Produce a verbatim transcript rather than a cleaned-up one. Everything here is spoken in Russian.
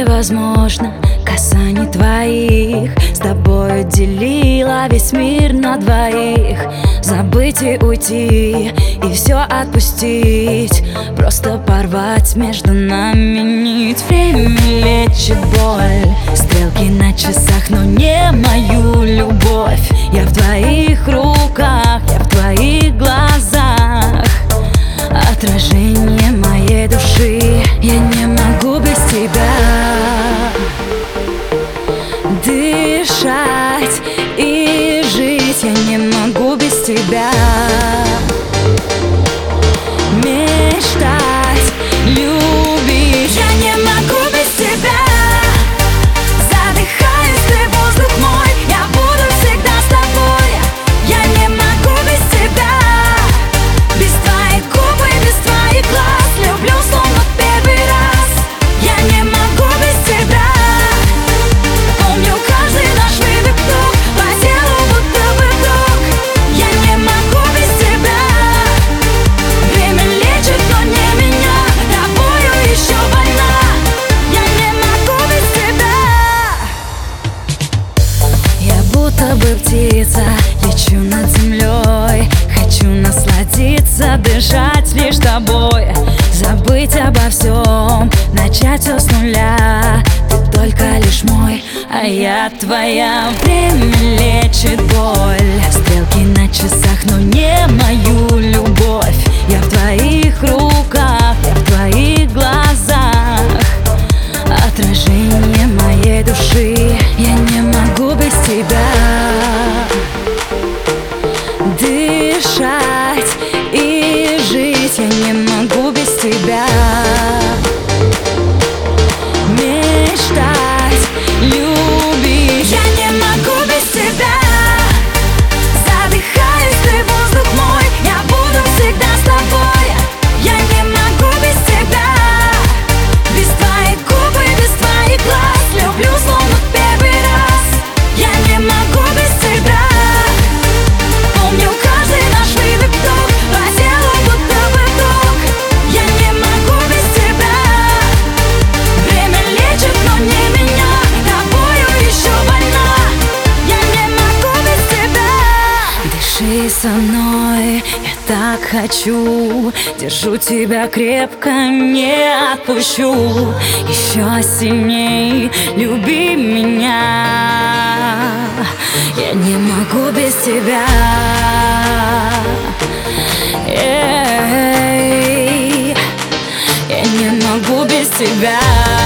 невозможно касаний твоих. С тобой делила весь мир на двоих. Забыть и уйти, и все отпустить, просто порвать между нами нить. Время лечит боль, стрелки на часах, но не мою любовь. Я в твоих руках, я в твоих глазах, отражение моей души. Я не могу без тебя дышать и жить. Я не могу без тебя мечтать, любить. Я не могу без тебя. Задыхаюсь, ты воздух мой, я буду всегда с тобой. Я не могу без тебя, без твоих губ и без твоих глаз. Люблю словно в первый раз. Я не могу без тебя. Помню каждый наш выдох, по телу будто бы вдох. Я не могу без тебя. Время лечит, но не меня, тобою еще больна. Я не могу без тебя. Я будто бы птица, лечу над землей. Хочу насладиться, дышать лишь тобой. Забыть обо всем, начать все с нуля. Ты только лишь мой, а я твоя. Время лечит боль, стрелки на часах, но не мою любовь. Я в твоих руках, я в твоих глазах, отражение моей души. Я не могу без тебя дышать и жить. Я не могу без тебя мечтать, любить. Я не могу без тебя. Задыхаюсь, ты воздух мой, я буду всегда с тобой. Я не могу без тебя, без твоих губ и без твоих глаз. Люблю словно в первый раз. Я не могу без тебя. Помню каждый наш выдох, по телу будто бы вдох. Я не могу без тебя. Время лечит, но не меня, тобою еще больна. Я не могу без тебя. Дыши со мной, я так хочу. Держу тебя крепко, не отпущу. Еще сильней люби меня. Я не могу без тебя. Эй, я не могу без тебя.